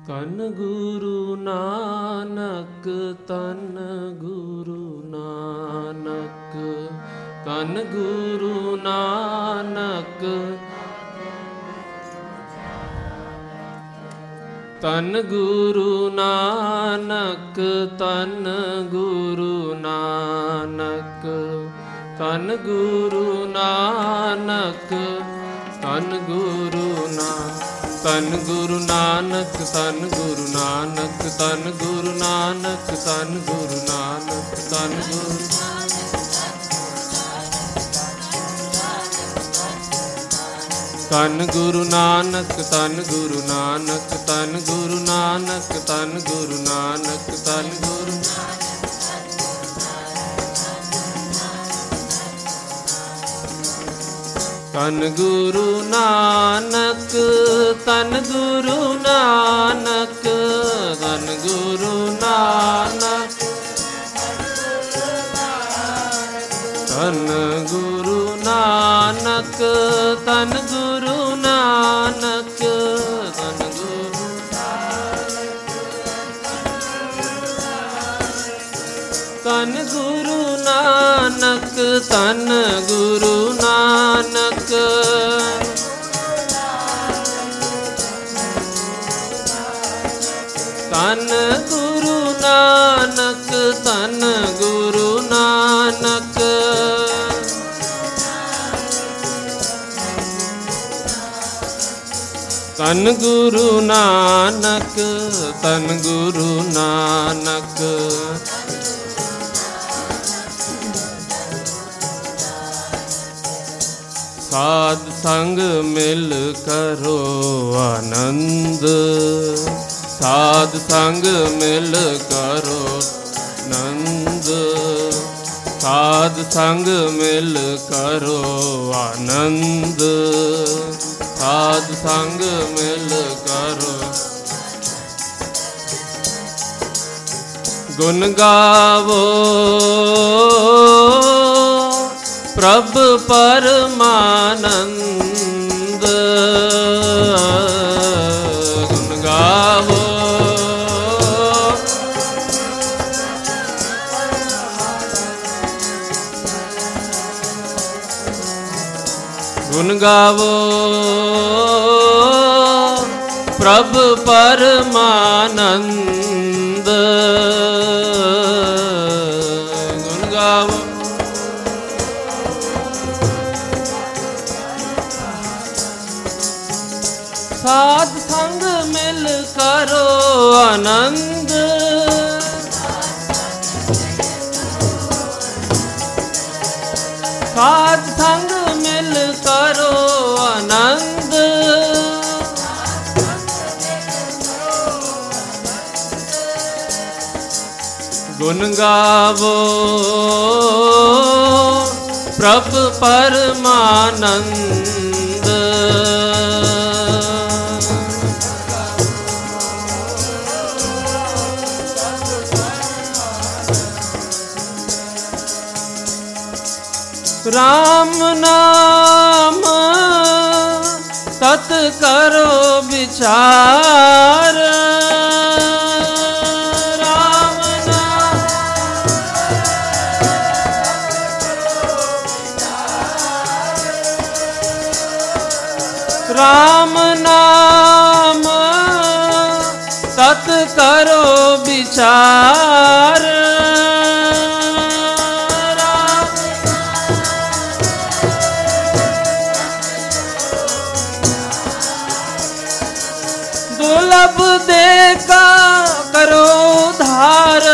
तन गुरु नानक, तन गुरु नानक, तन गुरु नानक, तन गुरु नानक, तन गुरु नानक, तन गुरु नानक, तन गुरु नानक, तन गुरु नानक, तन गुरु नानक, तन गुरु नानक, तन गुरु नानक, तन गुरु तन गुरु नानक, तन गुरु नानक, तन गुरु नानक, तन गुरु नानक, तन गुरु तन गुरु नानक, तन गुरु नानक, तन गुरु नानक, तन गुरु नानक, तन गुरु नानक, तन गुरु तन गुरु नानक, तन गुरु नानक, तन गुरु नानक, तन गुरु नानक, तन गुरु नानक, तन गुरु नानक, साध संग मिल करो आनंद, साध संग मिल करो आनंद, साध संग मिल करो आनंद, साध संग मिल करो गुण गावो प्रभु परमानंद, गुण गावो गुण गावो प्रभु परमानंद, गुण गावो साध संग मिल करो आनंद, साध संग मिल करो आनंद, गुण गावो प्रभु परमानंद, राम नाम तत करो विचार, राम नाम राम नाम तत करो विचार, दुर्लभ देखा करो धार,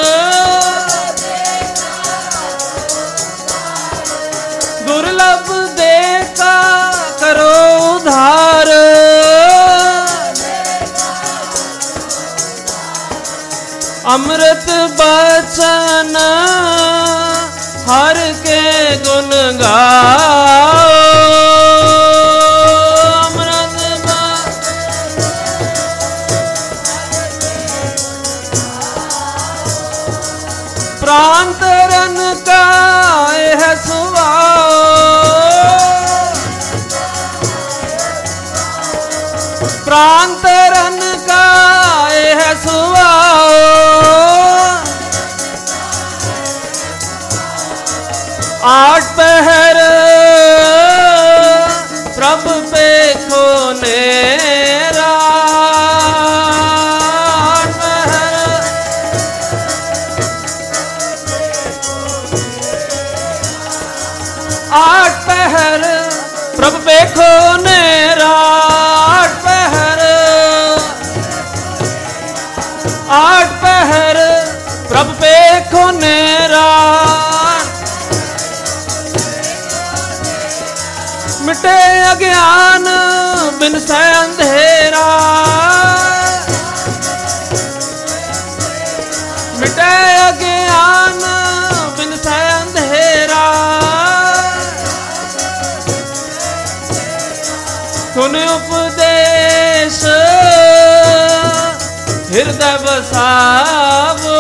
दुर्लभ देखा करो धार, अमृत बचन हर के गुण गाओ, प्रांतरन का यह सुभाव, प्रांतरन का है सुभाओ, आठ पहर प्रभु पेखो नेरा, आठ पहर प्रभु पेखो नेरा, आठ पहर प्रभु पेखो नेरा, मिटे अज्ञान बिन से अंधेरा, मिटे अज्ञान बिन से अंधेरा, सुन उपदेश हृदय बसावो,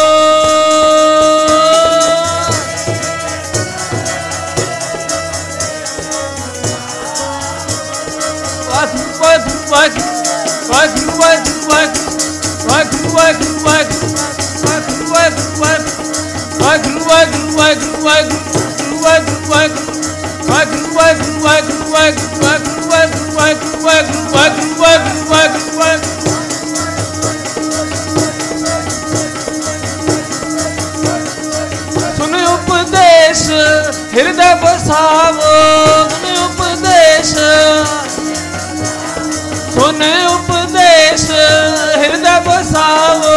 सुन उपदेश हृदय बसावो, सुन उपदेश, सुन उपदेश हृदय बसावो,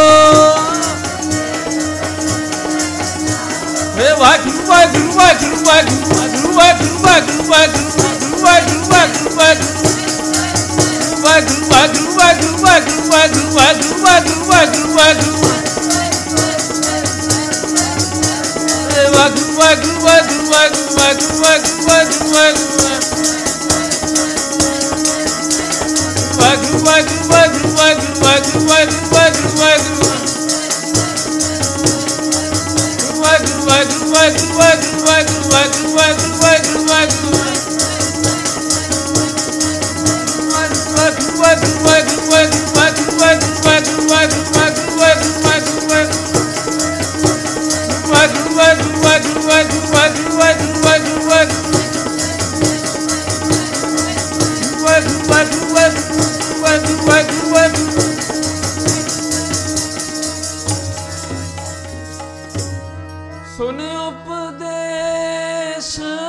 वाहिगुरु वाहिगुरु वाहिगुरु वाहिगुरु वाहिगुरु वाहिगुरु वाहिगुरु वाहिगुरु वाहिगुरु वाहिगुरु वाहिगुरु वाहिगुरु वाहिगुरु वाहिगुरु वाहिगुरु वाहिगुरु वाहिगुरु सुन उपदेश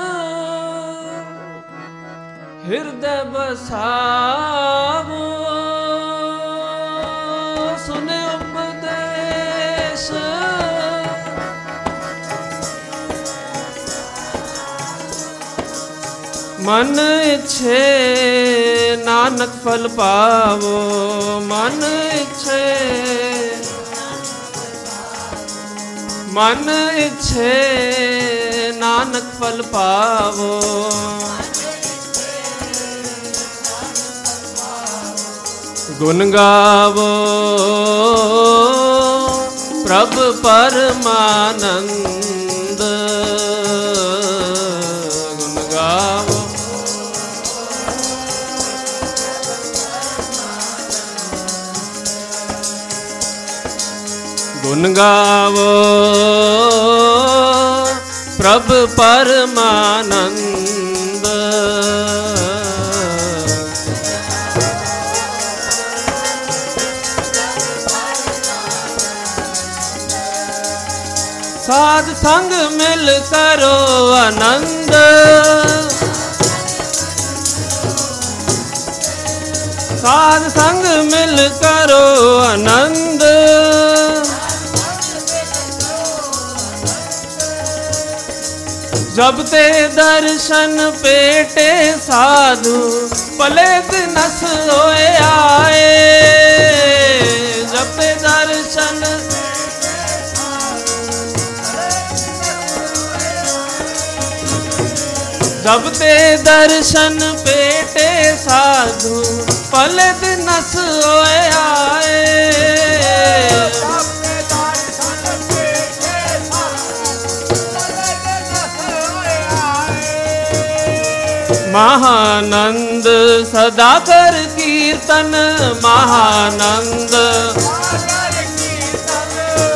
हृदय बसावो, सुन उपदेश मन इच्छे नानक फल पावो, मन इच्छे, मन इच्छे नानक फल पावो, गुण गावो प्रभु परमानंद, गुण गावो गुण गावो प्रभु परमानंद, साध संग मिल करो आनंद, साध संग मिल करो आनंद, जब ते दर्शन पेटे साधु भले दिनस होए आए, जब ते दर्शन जब ते दर्शन पेटे साधु भले दिनस होए आए, महानंद सदा कर कीर्तन, महानंद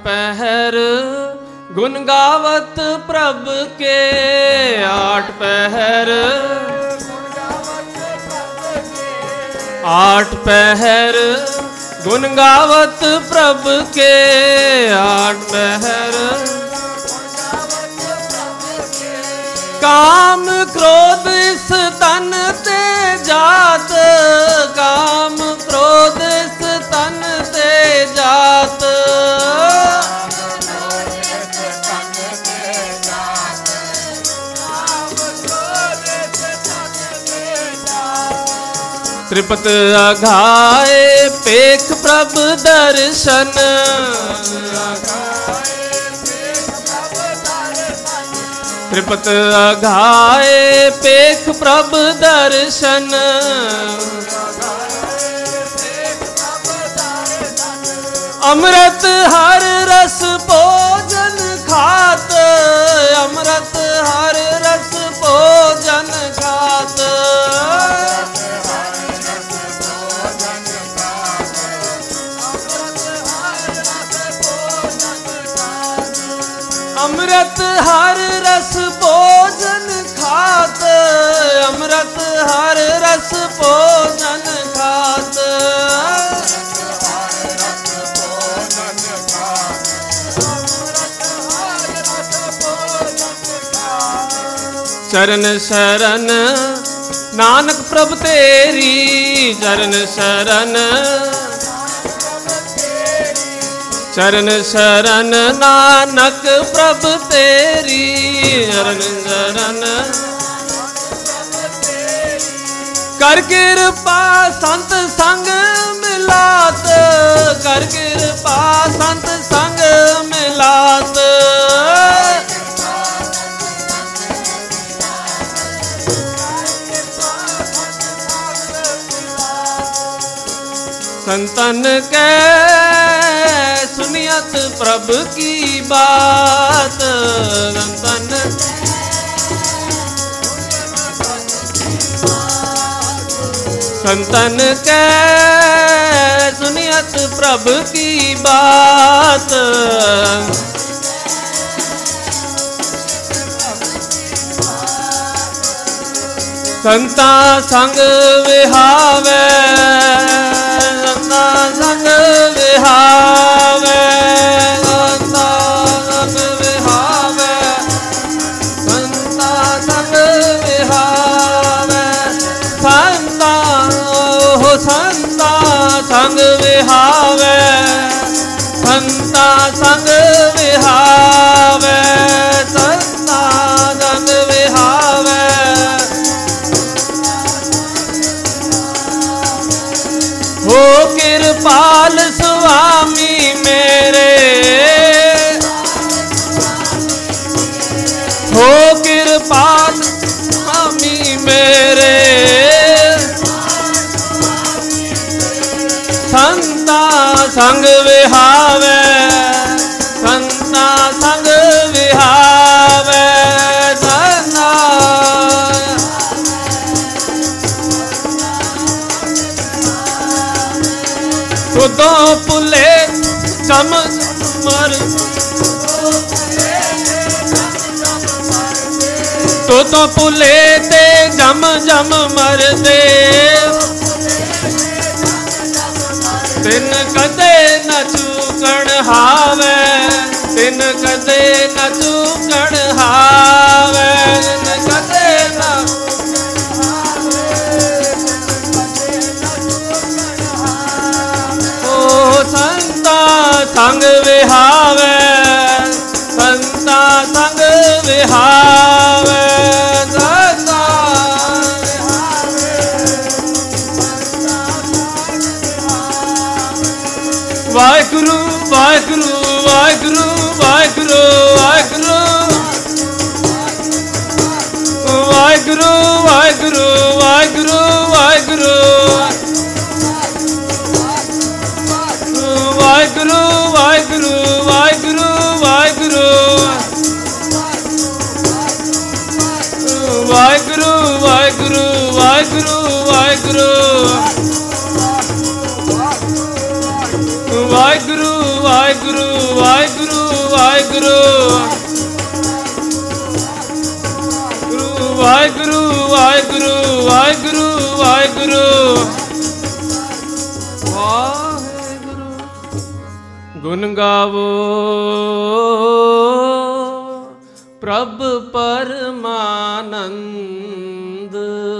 पहर गुण गावत प्रभ के, 8 पहर 8 पहर गुण गावत प्रभ के, 8 पहर काम क्रोध इस तन ते जात, काम क्रोध इस तन ते जात, त्रिपत अघाए पेख प्रभ दर्शन, त्रिपत अघाए पेख प्रभ दर्शन, अमृत हर रस भोजन खात, अमृत हर रस भोजन खात, अमृत हर रस भोजन खात, अमृत हर रस भोजन खात, चरण शरण नानक प्रभ तेरी, चरण शरण चरण शरण नानक प्रभ तेरी, चरण शरण कर कृपा संत संग मिलात, कर कृपा संत संग मिलात, संतन के सुनियत प्रभ की बात, संतन संतन के सुनियत प्रभ की बात, संता संग विहावे, संता संग विहावे, संता संग विहावे, संता संग विहावे, संता हो संता संग विहावे, संता संग विहावे, संता संग विहावे, हो कृपाल स्वामी मेरे, हो कृपाल स्वामी मेरे, संता संग विहावे, संता संग विहावे, संता तो पुले जम मर, तो पुले ते जम जम मर दे, तिन कदे न चूकण हावे, तिन कदे न चूकण हावे, तिन कदे न संता संग विहावे, संता संग विहावे, संता वाहिगुरु वाहिगुरु वाहिगुरु वाहिगुरु वाहिगुरु वाहिगुरु वाहिगुरु वाहिगुरु वाहिगुरु वाहिगुरु वाहिगुरु वाहिगुरु वाहिगुरु वाहिगुरु वाहिगुरु वाहिगुरु वाहिगुरु वाहिगुरु ਵਾਹਿਗੁਰੂ ਵਾਹਿਗੁਰੂ ਵਾਹਿਗੁਰੂ ਵਾਹਿਗੁਰੂ ਵਾਹਿਗੁਰੂ ਵਾਹਿਗੁਰੂ ਵਾਹਿਗੁਰੂ ਵਾਹਿਗੁਰੂ। ਗੁਣ ਗਾਵੋ ਪ੍ਰਭ ਪਰਮਾਨੰਦ,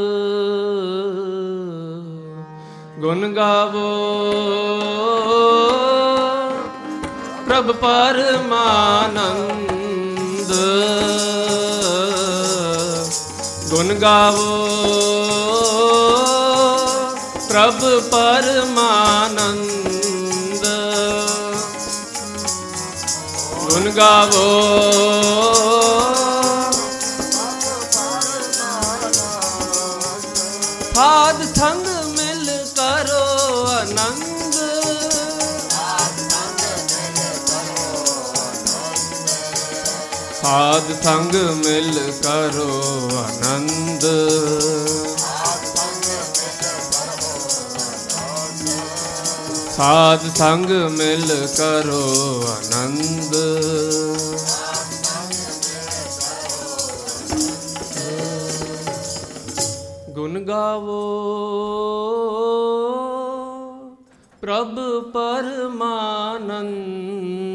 ਗੁਣ ਗਾਵੋ ਪ੍ਰਭ ਪਰਮਾਨੰਦ, ਗੁਣ ਗਾਵੋ ਪ੍ਰਭ ਪਰਮਾਨੰਦ, ਗੁਣ ਗਾਵੋ ਸਾਧ ਸੰਗ ਮਿਲ ਕਰੋ ਆਨੰਦ, ਸਾਧ ਸੰਗ ਮਿਲ ਕਰੋ ਆਨੰਦ, ਸਾਧ ਸੰਗ ਮਿਲ ਕਰੋ ਆਨੰਦ। ਗੁਣ ਗਾਵੋ ਪ੍ਰਭ ਪਰਮਾਨੰਦ,